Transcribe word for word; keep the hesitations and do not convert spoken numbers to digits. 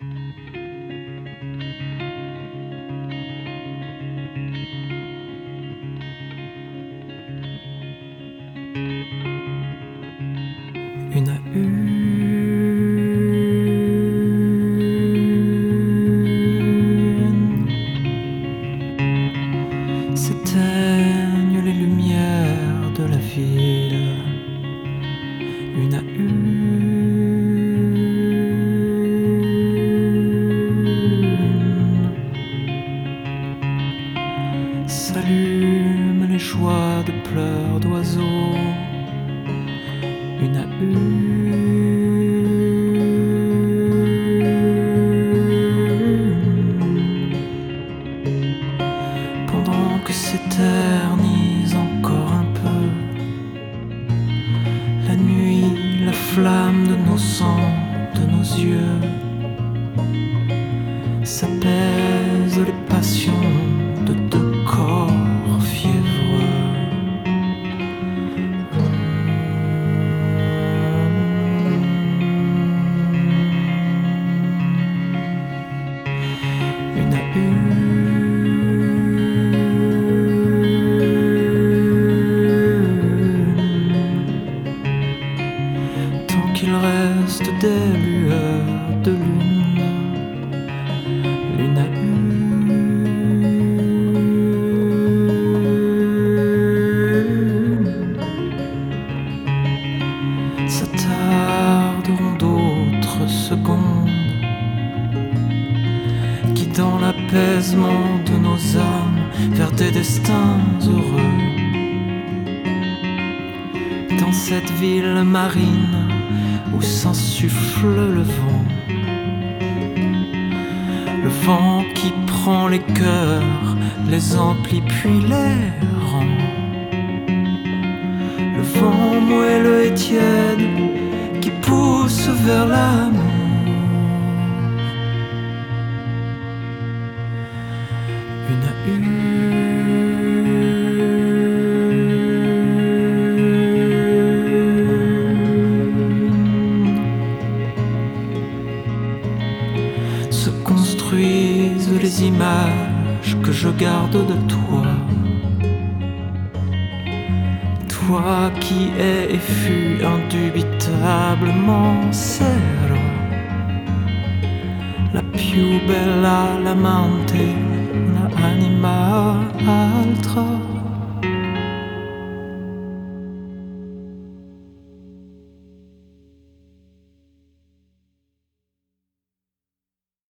Une à une s'éteignent les lumières de la ville. Une à une s'allument les joies de pleurs d'oiseaux. Une à une, pendant que s'éternise encore un peu la nuit, la flamme de nos sangs, de nos yeux, s'apaisent les passions de deux corps fiévreux. Une à une, tant qu'il reste des lueurs de lune. Une à une, s'attarderont d'autres secondes qui, dans l'apaisement de nos âmes, vers des destins heureux. Dans cette ville marine où s'insuffle le vent, le vent qui prend les cœurs, les emplit puis les rend. Le vent moelleux et tiède qui pousse vers l'amour. Une à une se construisent les images que je garde de toi. Toi qui es et fus indubitablement cero, la più bella l'amante, una anima altra.